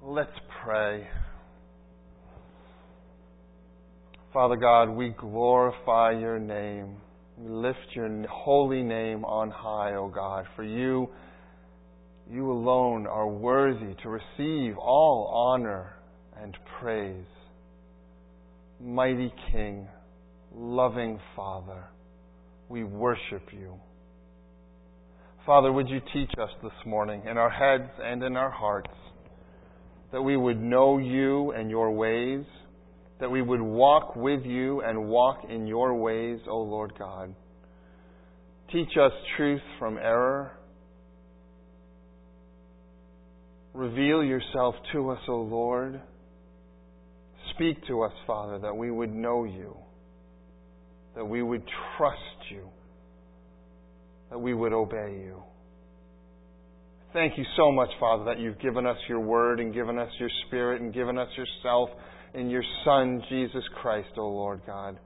Let's pray. Father God, we glorify your name. We lift your holy name on high, O God, for you alone are worthy to receive all honor and praise. Mighty King, loving Father, we worship you. Father, would you teach us this morning in our heads and in our hearts that we would know you and your ways, that we would walk with you and walk in your ways, O Lord God. Teach us truth from error. Reveal yourself to us, O Lord. Speak to us, Father, that we would know you, that we would trust you, that we would obey you. Thank you so much, Father, that you've given us your word and given us your Spirit and given us yourself in your Son, Jesus Christ, O Lord God.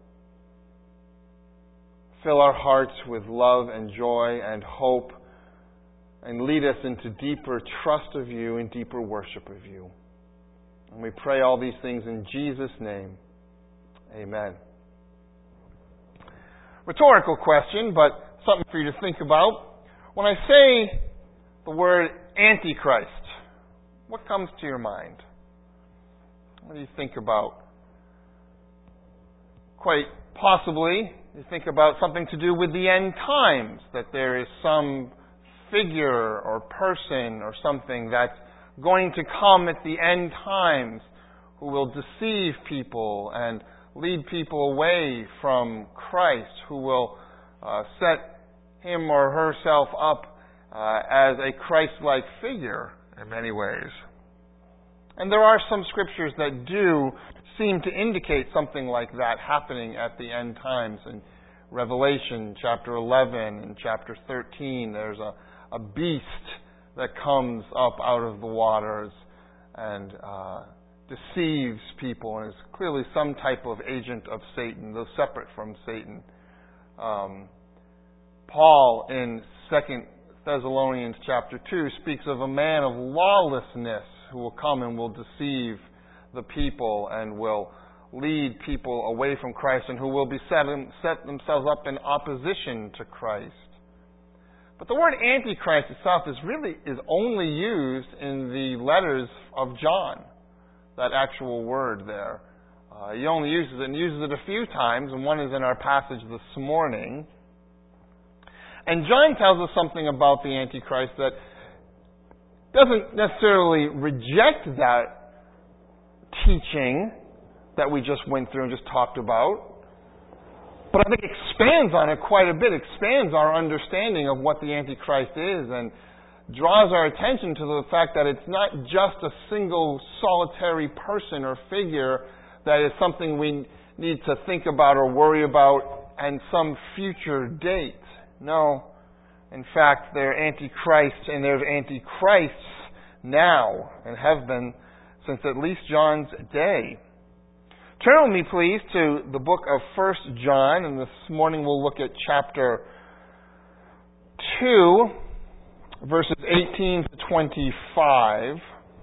Fill our hearts with love and joy and hope and lead us into deeper trust of you and deeper worship of you. And we pray all these things in Jesus' name. Amen. Rhetorical question, but something for you to think about. When I say the word Antichrist, what comes to your mind? What do you think about? Quite possibly, you think about something to do with the end times, that there is some figure or person or something that's going to come at the end times who will deceive people and lead people away from Christ, who will set him or herself up as a Christ-like figure in many ways. And there are some scriptures that do seem to indicate something like that happening at the end times. In Revelation chapter 11 and chapter 13, there's a beast that comes up out of the waters and deceives people and is clearly some type of agent of Satan, though separate from Satan. Paul in 2 Thessalonians chapter 2 speaks of a man of lawlessness who will come and will deceive the people and will lead people away from Christ and who will be set themselves up in opposition to Christ. But the word Antichrist itself is only used in the letters of John, that actual word there. He only uses it and uses it a few times, and one is in our passage this morning. And John tells us something about the Antichrist that doesn't necessarily reject that teaching that we just went through and just talked about, but I think expands on it quite a bit, expands our understanding of what the Antichrist is and draws our attention to the fact that it's not just a single solitary person or figure that is something we need to think about or worry about and some future date. No. In fact, they're Antichrists and there's Antichrists now and have been since at least John's day. Turn with me, please, to the book of 1 John, and this morning we'll look at chapter 2, verses 18 to 25.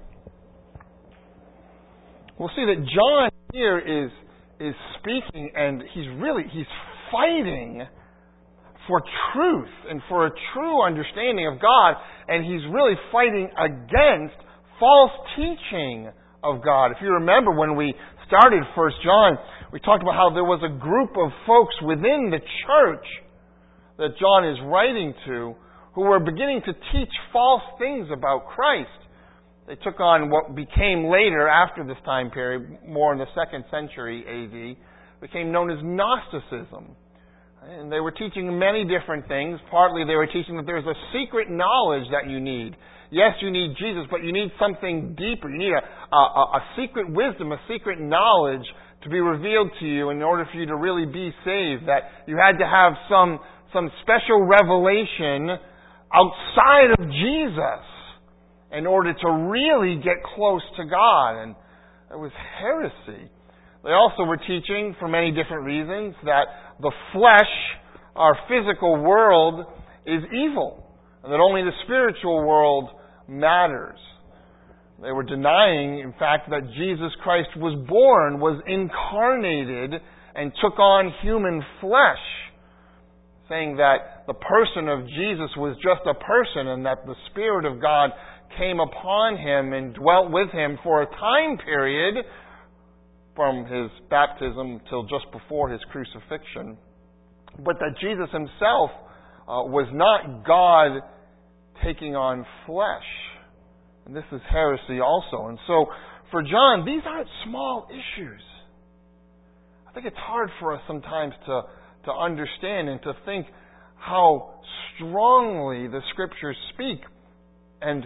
We'll see that John here is speaking, and he's fighting for truth and for a true understanding of God, and he's really fighting against false teaching of God. If you remember when we started 1 John, we talked about how there was a group of folks within the church that John is writing to who were beginning to teach false things about Christ. They took on what became later, after this time period, more in the 2nd century A.D., became known as Gnosticism. And they were teaching many different things. Partly they were teaching that there's a secret knowledge that you need. Yes, you need Jesus, but you need something deeper. You need a secret wisdom, a secret knowledge to be revealed to you in order for you to really be saved. That you had to have some special revelation outside of Jesus in order to really get close to God. And it was heresy. They also were teaching, for many different reasons, that the flesh, our physical world, is evil. And that only the spiritual world matters. They were denying, in fact, that Jesus Christ was born, was incarnated, and took on human flesh, saying that the person of Jesus was just a person and that the Spirit of God came upon him and dwelt with him for a time period from his baptism till just before his crucifixion, but that Jesus himself was not God taking on flesh. And this is heresy also. And so, for John, these aren't small issues. I think it's hard for us sometimes to understand and to think how strongly the Scriptures speak and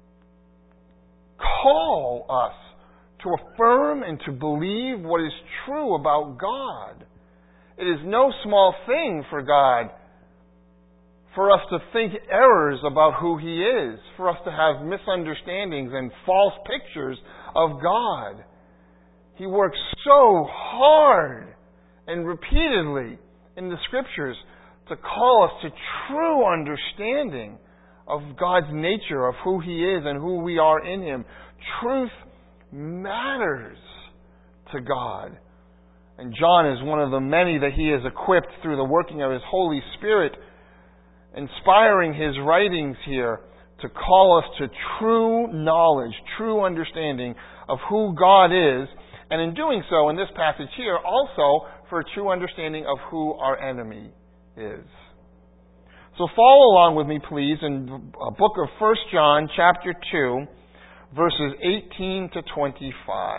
call us to affirm and to believe what is true about God. It is no small thing for God for us to think errors about who He is, for us to have misunderstandings and false pictures of God. He works so hard and repeatedly in the Scriptures to call us to true understanding of God's nature, of who He is and who we are in Him. Truth matters to God. And John is one of the many that he has equipped through the working of His Holy Spirit, inspiring his writings here to call us to true knowledge, true understanding of who God is, and in doing so, in this passage here, also for a true understanding of who our enemy is. So follow along with me, please, in the book of 1 John, chapter 2, verses 18 to 25.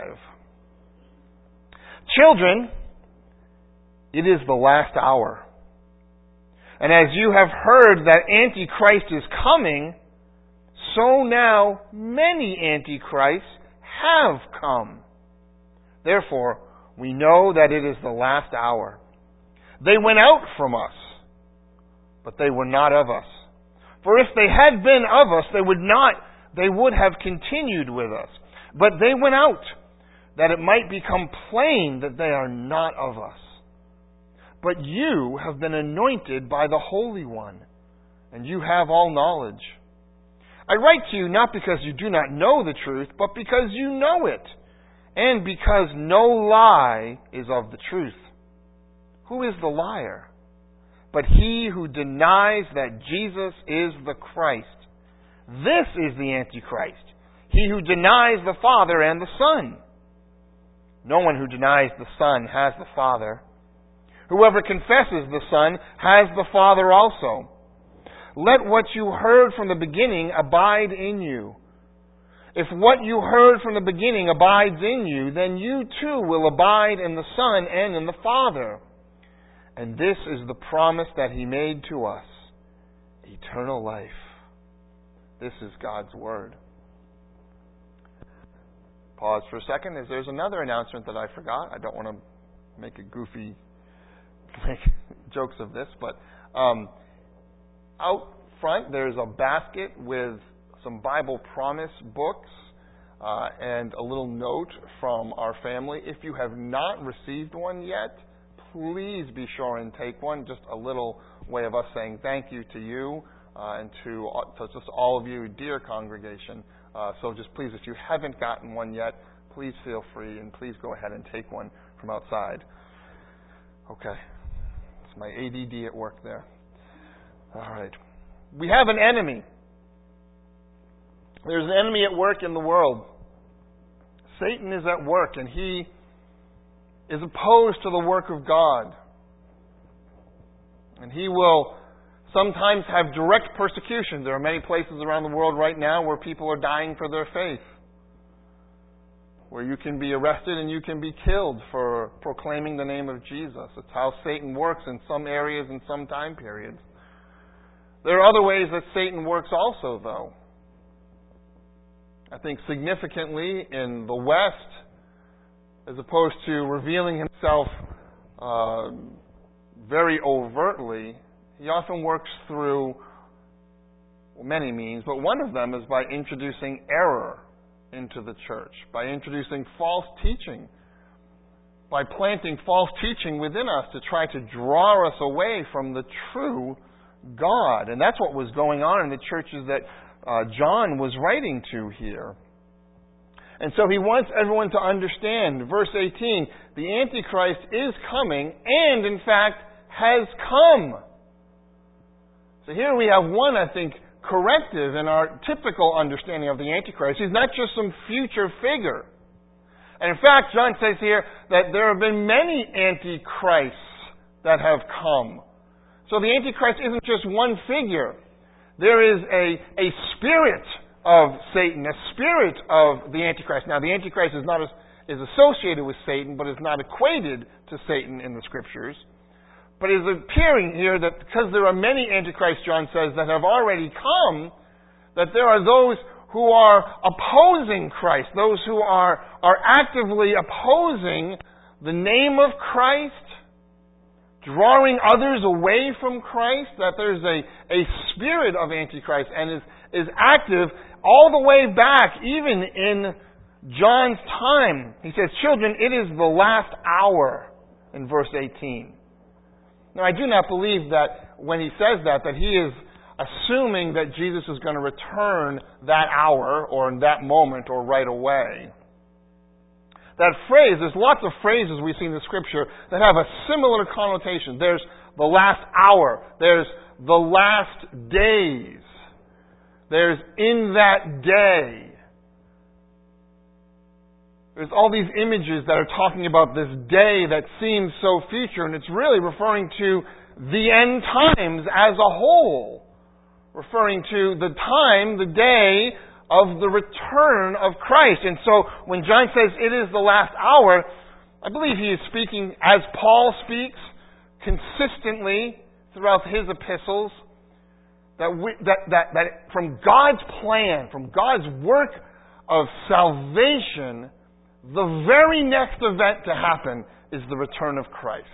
Children, it is the last hour. And as you have heard that Antichrist is coming, so now many Antichrists have come. Therefore, we know that it is the last hour. They went out from us, but they were not of us. For if they had been of us, they would have continued with us. But they went out, that it might become plain that they are not of us. But you have been anointed by the Holy One, and you have all knowledge. I write to you not because you do not know the truth, but because you know it, and because no lie is of the truth. Who is the liar? But he who denies that Jesus is the Christ. This is the Antichrist, he who denies the Father and the Son. No one who denies the Son has the Father. Whoever confesses the Son has the Father also. Let what you heard from the beginning abide in you. If what you heard from the beginning abides in you, then you too will abide in the Son and in the Father. And this is the promise that He made to us, eternal life. This is God's Word. Pause for a second, as there's another announcement that I forgot. I don't want to make jokes of this, but out front there's a basket with some Bible Promise books and a little note from our family. If you have not received one yet, please be sure and take one. Just a little way of us saying thank you to you and to just all of you, dear congregation. So just please, if you haven't gotten one yet, please feel free and please go ahead and take one from outside. Okay. It's my ADD at work there. All right. We have an enemy. There's an enemy at work in the world. Satan is at work, and he is opposed to the work of God. And he will sometimes have direct persecution. There are many places around the world right now where people are dying for their faith, where you can be arrested and you can be killed for proclaiming the name of Jesus. It's how Satan works in some areas and some time periods. There are other ways that Satan works also, though. I think significantly in the West, as opposed to revealing himself very overtly, he often works through many means, but one of them is by introducing error into the church, by introducing false teaching, by planting false teaching within us to try to draw us away from the true God. And that's what was going on in the churches that John was writing to here. And so he wants everyone to understand, verse 18, the Antichrist is coming and, in fact, has come. So here we have one, I think, corrective in our typical understanding of the Antichrist. He's not just some future figure. And in fact, John says here that there have been many Antichrists that have come. So the Antichrist isn't just one figure. There is a spirit of Satan, a spirit of the Antichrist. Now, the Antichrist is associated with Satan, but is not equated to Satan in the Scriptures. But it is appearing here that because there are many Antichrists, John says, that have already come, that there are those who are opposing Christ, those who are actively opposing the name of Christ, drawing others away from Christ, that there's a spirit of Antichrist and is active all the way back, even in John's time. He says, children, it is the last hour, in verse 18. Now, I do not believe that when he says that he is assuming that Jesus is going to return that hour or in that moment or right away. That phrase, there's lots of phrases we see in the Scripture that have a similar connotation. There's the last hour. There's the last days. There's in that day. There's all these images that are talking about this day that seems so future, and it's really referring to the end times as a whole. Referring to the time, the day of the return of Christ. And so when John says it is the last hour, I believe he is speaking as Paul speaks consistently throughout his epistles, that from God's plan, from God's work of salvation, the very next event to happen is the return of Christ.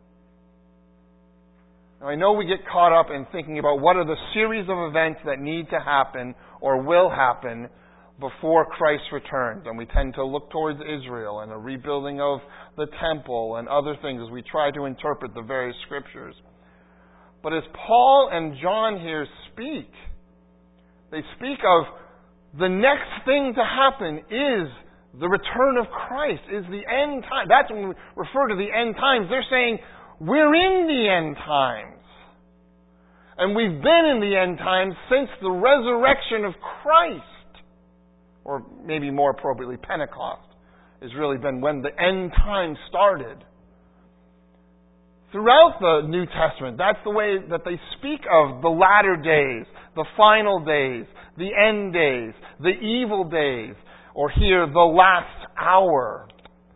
Now, I know we get caught up in thinking about what are the series of events that need to happen or will happen before Christ returns. And we tend to look towards Israel and a rebuilding of the temple and other things as we try to interpret the various scriptures. But as Paul and John here speak, they speak of the next thing to happen is the return of Christ, is the end time. That's when we refer to the end times. They're saying, we're in the end times. And we've been in the end times since the resurrection of Christ. Or maybe more appropriately, Pentecost has really been when the end times started. Throughout the New Testament, that's the way that they speak of the latter days, the final days, the end days, the evil days, or here, the last hour.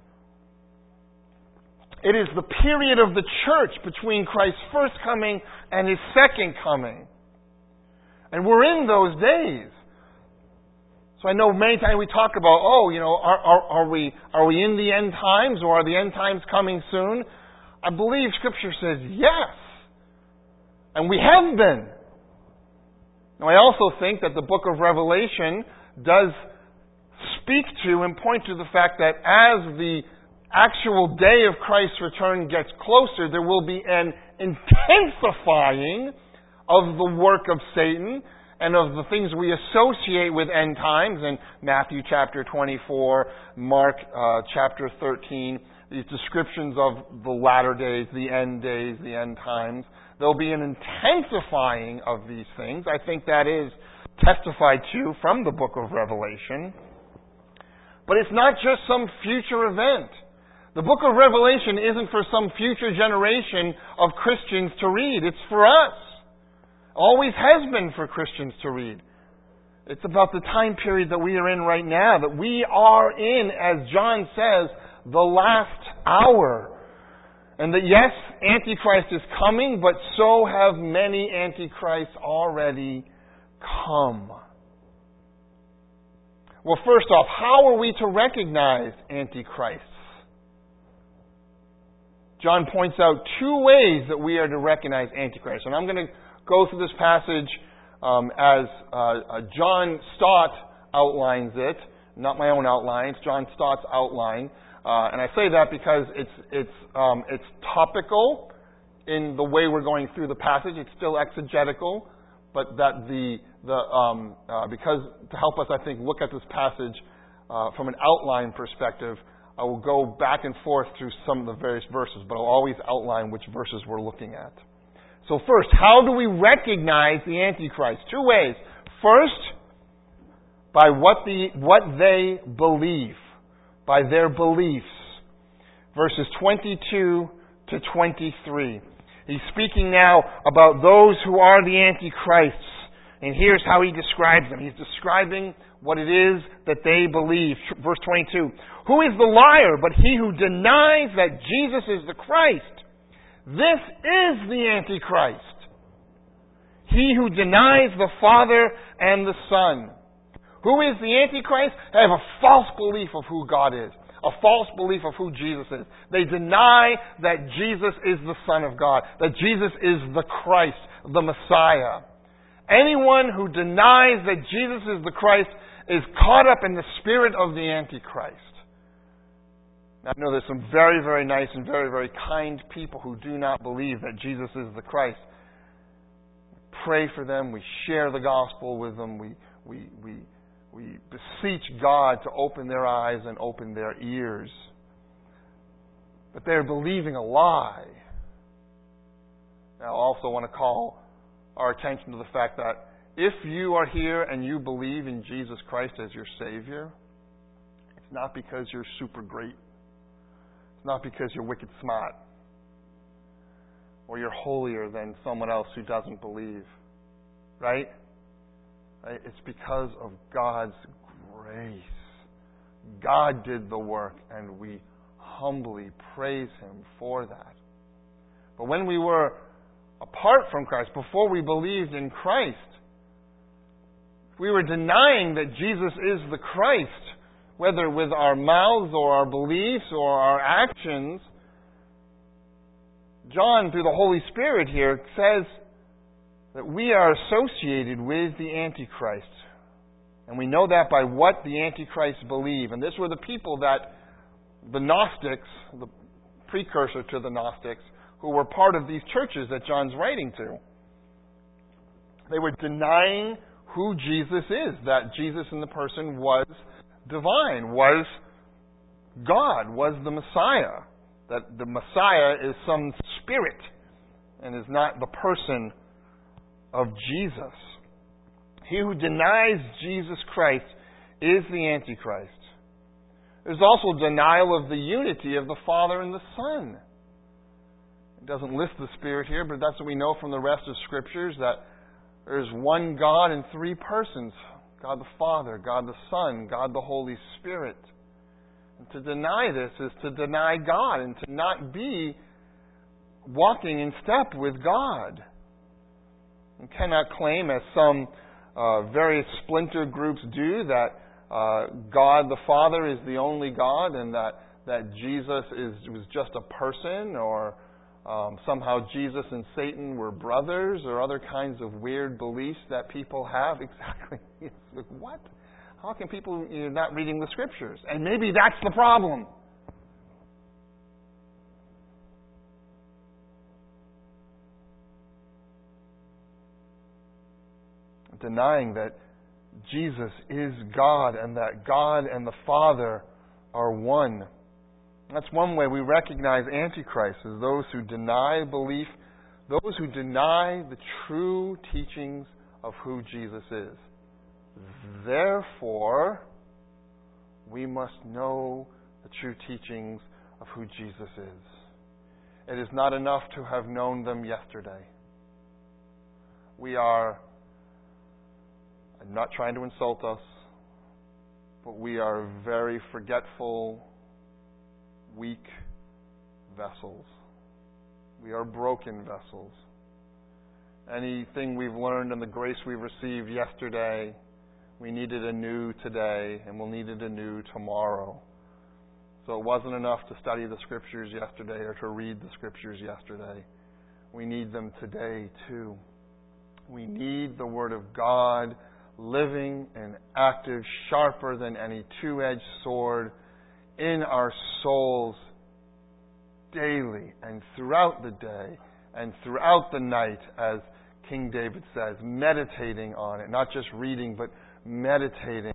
It is the period of the church between Christ's first coming and His second coming. And we're in those days. So I know many times we talk about, are we in the end times, or are the end times coming soon? I believe Scripture says yes. And we have been. Now I also think that the book of Revelation does speak to and point to the fact that as the actual day of Christ's return gets closer, there will be an intensifying of the work of Satan and of the things we associate with end times in Matthew chapter 24, Mark chapter 13, these descriptions of the latter days, the end times. There'll be an intensifying of these things. I think that is testified to from the book of Revelation. But it's not just some future event. The book of Revelation isn't for some future generation of Christians to read. It's for us. Always has been for Christians to read. It's about the time period that we are in right now, that we are in, as John says, the last hour. And that yes, Antichrist is coming, but so have many Antichrists already come. Well, first off, how are we to recognize Antichrists? John points out two ways that we are to recognize Antichrist. And I'm going to go through this passage as John Stott outlines it, not my own outline, it's John Stott's outline. And I say that because it's topical in the way we're going through the passage. It's still exegetical, but that because to help us, I think, look at this passage from an outline perspective, I will go back and forth through some of the various verses, but I'll always outline which verses we're looking at. So first, how do we recognize the Antichrist? Two ways. First, by what they believe, by their beliefs. Verses 22 to 23. He's speaking now about those who are the Antichrists. And here's how he describes them. He's describing what it is that they believe. Verse 22. Who is the liar but he who denies that Jesus is the Christ? This is the Antichrist. He who denies the Father and the Son. Who is the Antichrist? They have a false belief of who God is. A false belief of who Jesus is. They deny that Jesus is the Son of God. That Jesus is the Christ, the Messiah. Anyone who denies that Jesus is the Christ is caught up in the spirit of the Antichrist. Now, I know there's some very, very nice and very, very kind people who do not believe that Jesus is the Christ. We pray for them. We share the gospel with them. We beseech God to open their eyes and open their ears. But they're believing a lie. Now, I also want to call our attention to the fact that if you are here and you believe in Jesus Christ as your Savior, it's not because you're super great. It's not because you're wicked smart. Or you're holier than someone else who doesn't believe. Right? It's because of God's grace. God did the work, and we humbly praise Him for that. But when we were apart from Christ, before we believed in Christ, we were denying that Jesus is the Christ, whether with our mouths or our beliefs or our actions. John, through the Holy Spirit here, says that we are associated with the Antichrist. And we know that by what the Antichrists believe. And this were the people that the Gnostics, the precursor to the Gnostics, who were part of these churches that John's writing to. They were denying who Jesus is, that Jesus in the person was divine, was God, was the Messiah, that the Messiah is some spirit and is not the person of Jesus. He who denies Jesus Christ is the Antichrist. There's also denial of the unity of the Father and the Son. It doesn't list the Spirit here, but that's what we know from the rest of Scriptures, that there's one God in three persons. God the Father, God the Son, God the Holy Spirit. And to deny this is to deny God and to not be walking in step with God. You cannot claim, as some various splinter groups do, that God the Father is the only God and that Jesus was just a person, or somehow Jesus and Satan were brothers, or other kinds of weird beliefs that people have. Exactly. It's like, what? How can people, you're not reading the Scriptures? And maybe that's the problem. Denying that Jesus is God and that God and the Father are one. That's one way we recognize Antichrists, as those who deny belief, those who deny the true teachings of who Jesus is. Therefore, we must know the true teachings of who Jesus is. It is not enough to have known them yesterday. I'm not trying to insult us, but we are very forgetful, weak vessels. We are broken vessels. Anything we've learned and the grace we received yesterday, we needed anew today, and we'll need it anew tomorrow. So it wasn't enough to study the Scriptures yesterday or to read the Scriptures yesterday. We need them today too. We need the Word of God, living and active, sharper than any two-edged sword, in our souls daily and throughout the day and throughout the night, as King David says, meditating on it, not just reading, but meditating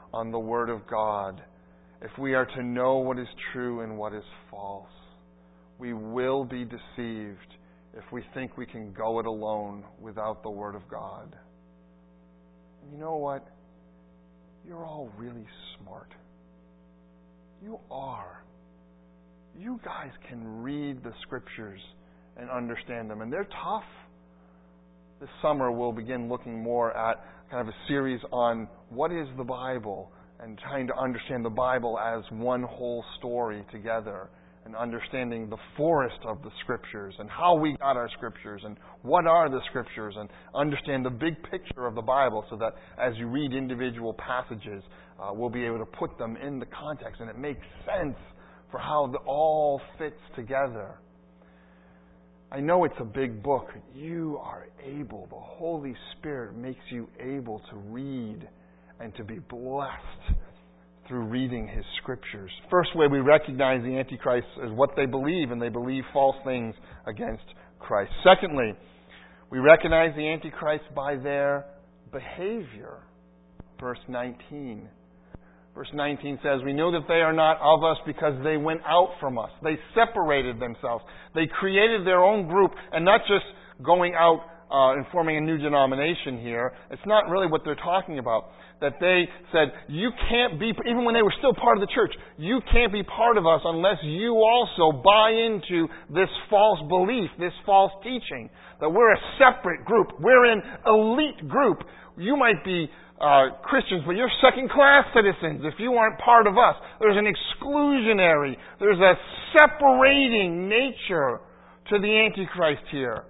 on the Word of God, if we are to know what is true and what is false, we will be deceived if we think we can go it alone without the Word of God. And you know what? You're all really smart. You are. You guys can read the Scriptures and understand them. And they're tough. This summer we'll begin looking more at kind of a series on what is the Bible and trying to understand the Bible as one whole story together, and understanding the forest of the Scriptures and how we got our Scriptures and what are the Scriptures, and understand the big picture of the Bible so that as you read individual passages, we'll be able to put them in the context and it makes sense for how it all fits together. I know it's a big book. You are able, the Holy Spirit makes you able to read and to be blessed through reading His Scriptures. First way we recognize the Antichrist is what they believe, and they believe false things against Christ. Secondly, we recognize the Antichrist by their behavior. Verse 19. Verse 19 says, we know that they are not of us because they went out from us. They separated themselves. They created their own group, and not just going out and forming a new denomination here. It's not really what they're talking about. That they said, you can't be, even when they were still part of the church, you can't be part of us unless you also buy into this false belief, this false teaching. That we're a separate group. We're an elite group. You might be Christians, but you're second-class citizens if you aren't part of us. There's an exclusionary, there's a separating nature to the Antichrist here.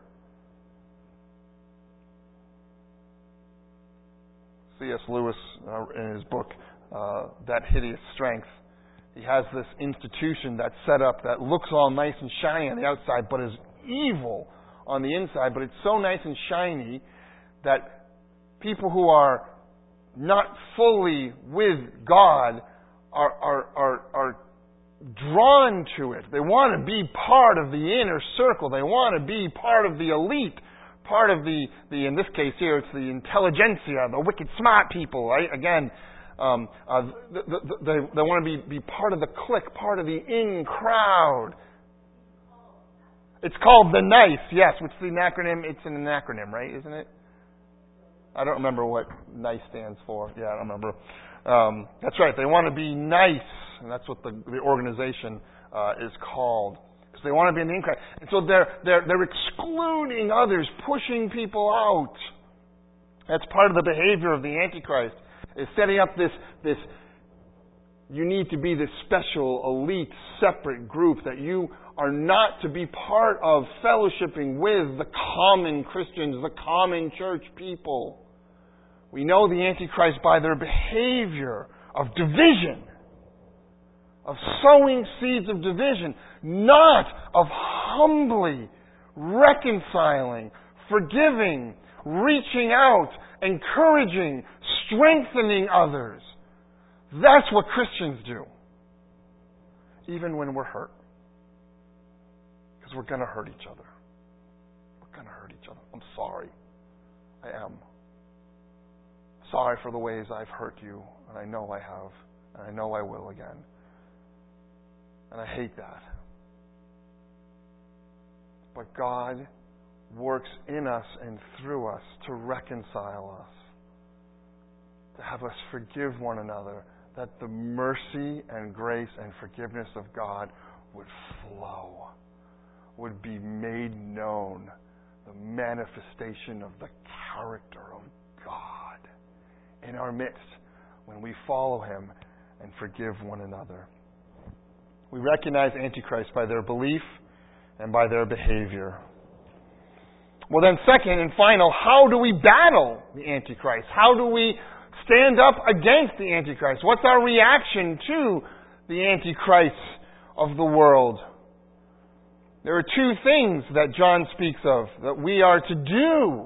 C.S. Lewis, in his book, That Hideous Strength, he has this institution that's set up that looks all nice and shiny on the outside, but is evil on the inside. But it's so nice and shiny that people who are not fully with God are drawn to it. They want to be part of the inner circle. They want to be part of the elite. Part of the in this case here, it's the intelligentsia, the wicked smart people, right? Again, they want to be part of the clique, part of the in crowd. It's called the NICE, yes, which is the acronym. It's an acronym, right? Isn't it? I don't remember what NICE stands for. Yeah, I don't remember. That's right. They want to be nice, and that's what the organization is called. They want to be in the in-crowd. And so they're excluding others, pushing people out. That's part of the behavior of the Antichrist, is setting up this you need to be this special, elite, separate group that you are not to be part of fellowshipping with the common Christians, the common church people. We know the Antichrist by their behavior of division, of sowing seeds of division, not of humbly reconciling, forgiving, reaching out, encouraging, strengthening others. That's what Christians do. Even when we're hurt. Because we're going to hurt each other. We're going to hurt each other. I'm sorry. I am. Sorry for the ways I've hurt you, and I know I have, and I know I will again. And I hate that. But God works in us and through us to reconcile us, to have us forgive one another, that the mercy and grace and forgiveness of God would flow, would be made known, the manifestation of the character of God in our midst when we follow Him and forgive one another. We recognize Antichrist by their belief and by their behavior. Well then, second and final, how do we battle the Antichrist? How do we stand up against the Antichrist? What's our reaction to the Antichrist of the world? There are two things that John speaks of that we are to do.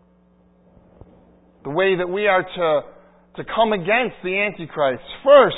The way that we are to come against the Antichrist. First,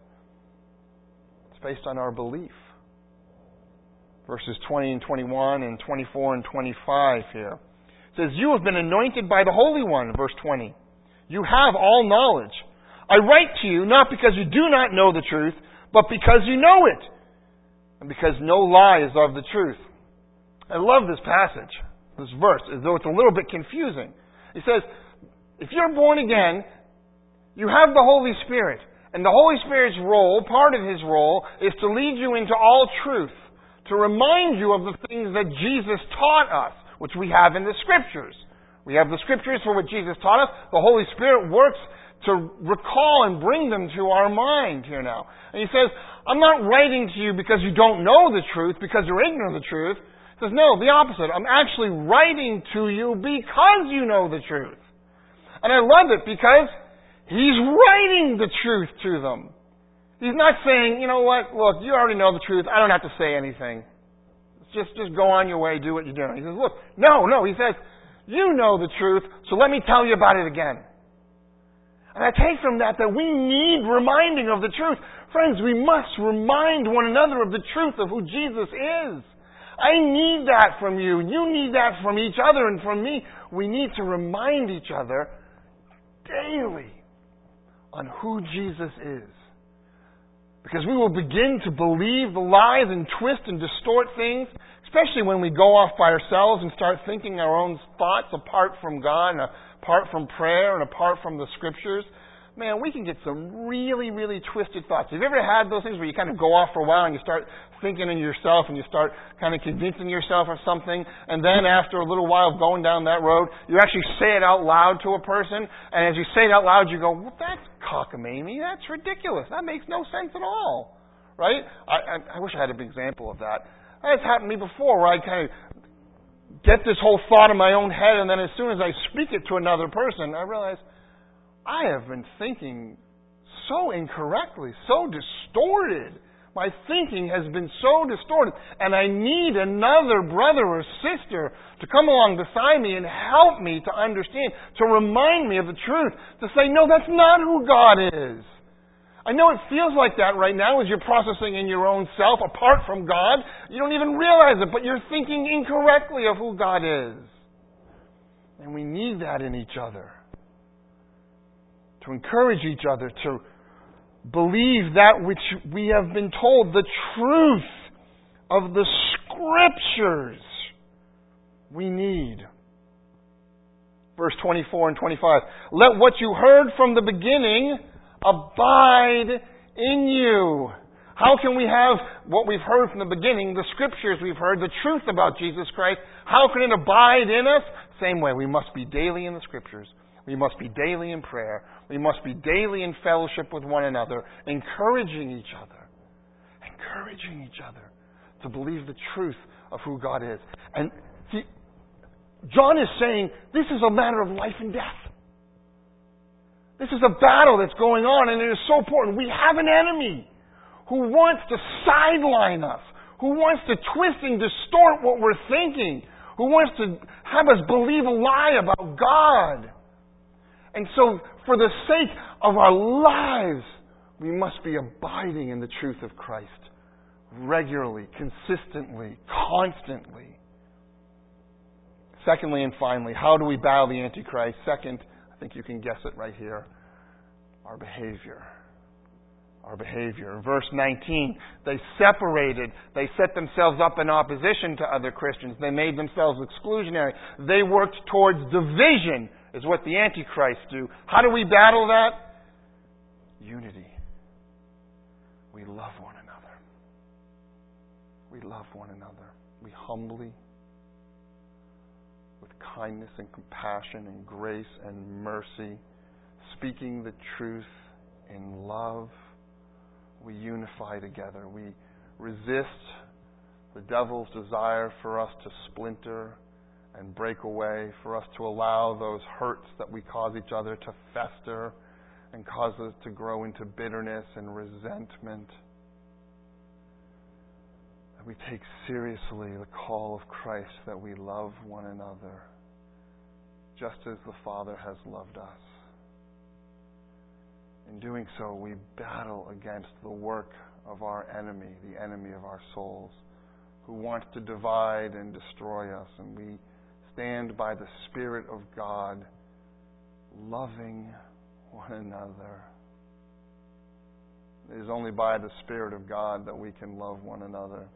it's based on our belief. Verses 20 and 21 and 24 and 25 here. It says, "You have been anointed by the Holy One," verse 20. "You have all knowledge. I write to you not because you do not know the truth, but because you know it, and because no lie is of the truth. I love this passage, this verse, as though it's a little bit confusing. He says, if you're born again, you have the Holy Spirit. And the Holy Spirit's role, part of His role, is to lead you into all truth, to remind you of the things that Jesus taught us, which we have in the Scriptures. We have the Scriptures for what Jesus taught us. The Holy Spirit works to recall and bring them to our mind here now. And He says, I'm not writing to you because you don't know the truth, because you're ignorant of the truth. He says, no, the opposite. I'm actually writing to you because you know the truth. And I love it because He's writing the truth to them. He's not saying, you know what, look, you already know the truth. I don't have to say anything. Just go on your way, do what you're doing. He says, look, no. He says, you know the truth, so let me tell you about it again. And I take from that we need reminding of the truth. Friends, we must remind one another of the truth of who Jesus is. I need that from you. You need that from each other and from me. We need to remind each other daily on who Jesus is. Because we will begin to believe the lies and twist and distort things, especially when we go off by ourselves and start thinking our own thoughts apart from God and apart from prayer and apart from the Scriptures. Man, we can get some really, really twisted thoughts. Have you ever had those things where you kind of go off for a while and you start thinking in yourself and you start kind of convincing yourself of something, and then after a little while of going down that road, you actually say it out loud to a person, and as you say it out loud, you go, well, that's cockamamie. That's ridiculous. That makes no sense at all. Right? I wish I had an example of that. That's happened to me before, where I kind of get this whole thought in my own head, and then as soon as I speak it to another person, I realize I have been thinking so incorrectly, so distorted. My thinking has been so distorted. And I need another brother or sister to come along beside me and help me to understand, to remind me of the truth, to say, no, that's not who God is. I know it feels like that right now as you're processing in your own self, apart from God. You don't even realize it, but you're thinking incorrectly of who God is. And we need that in each other. To encourage each other to believe that which we have been told, the truth of the Scriptures we need. Verse 24 and 25. Let what you heard from the beginning abide in you. How can we have what we've heard from the beginning, the Scriptures we've heard, the truth about Jesus Christ, how can it abide in us? Same way, we must be daily in the Scriptures. We must be daily in prayer. We must be daily in fellowship with one another, encouraging each other to believe the truth of who God is. And John is saying this is a matter of life and death. This is a battle that's going on, and it is so important. We have an enemy who wants to sideline us, who wants to twist and distort what we're thinking, who wants to have us believe a lie about God. And so, for the sake of our lives, we must be abiding in the truth of Christ regularly, consistently, constantly. Secondly and finally, how do we battle the Antichrist? Second, I think you can guess it right here, our behavior. Our behavior. In verse 19, they separated. They set themselves up in opposition to other Christians. They made themselves exclusionary. They worked towards division, is what the Antichrist do. How do we battle that? Unity. We love one another. We love one another. We humbly, with kindness and compassion and grace and mercy, speaking the truth in love, we unify together. We resist the devil's desire for us to splinter and break away, for us to allow those hurts that we cause each other to fester and cause us to grow into bitterness and resentment. That we take seriously the call of Christ that we love one another just as the Father has loved us. In doing so, we battle against the work of our enemy, the enemy of our souls, who wants to divide and destroy us. And we stand by the Spirit of God, loving one another It is only by the Spirit of God that we can love one another.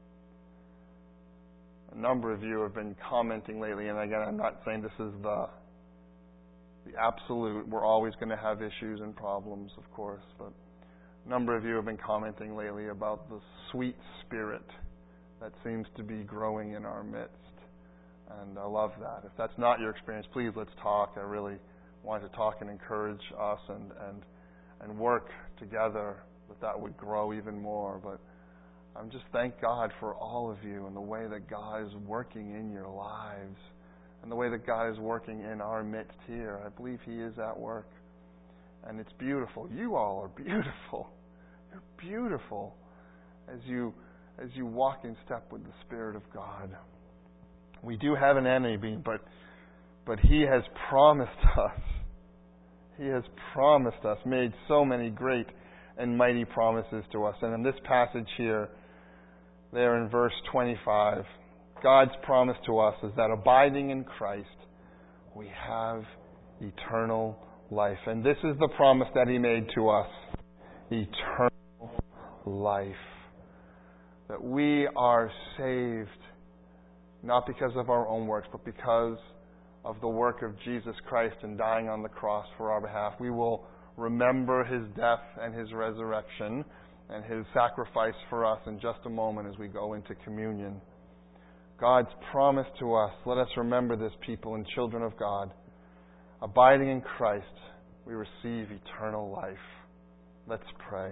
A number of you have been commenting lately, and again, I'm not saying this is the absolute. We're always going to have issues and problems, of course, but a number of you have been commenting lately about the sweet spirit that seems to be growing in our midst. And I love that. If that's not your experience, please let's talk. I really want to talk and encourage us and work together that would grow even more. But I'm just thank God for all of you and the way that God is working in your lives and the way that God is working in our midst here. I believe He is at work. And it's beautiful. You all are beautiful. You're beautiful as you walk in step with the Spirit of God. We do have an enemy, but He has promised us. He has promised us, made so many great and mighty promises to us. And in this passage here, there in verse 25, God's promise to us is that abiding in Christ, we have eternal life. And this is the promise that He made to us. Eternal life. That we are saved not because of our own works, but because of the work of Jesus Christ in dying on the cross for our behalf. We will remember His death and His resurrection and His sacrifice for us in just a moment as we go into communion. God's promise to us, let us remember this, people and children of God. Abiding in Christ, we receive eternal life. Let's pray.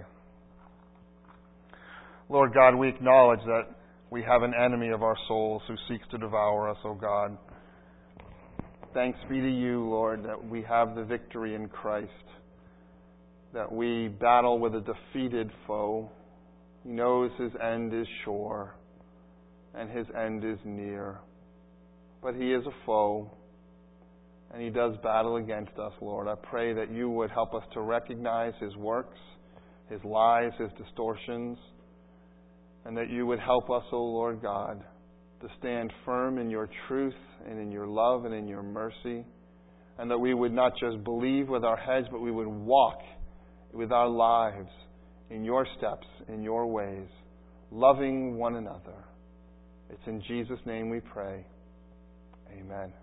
Lord God, we acknowledge that we have an enemy of our souls who seeks to devour us, O God. Thanks be to You, Lord, that we have the victory in Christ, that we battle with a defeated foe. He knows his end is sure, and his end is near. But he is a foe, and he does battle against us, Lord. I pray that You would help us to recognize his works, his lies, his distortions, and that You would help us, O Lord God, to stand firm in Your truth and in Your love and in Your mercy, and that we would not just believe with our heads, but we would walk with our lives in Your steps, in Your ways, loving one another. It's in Jesus' name we pray. Amen.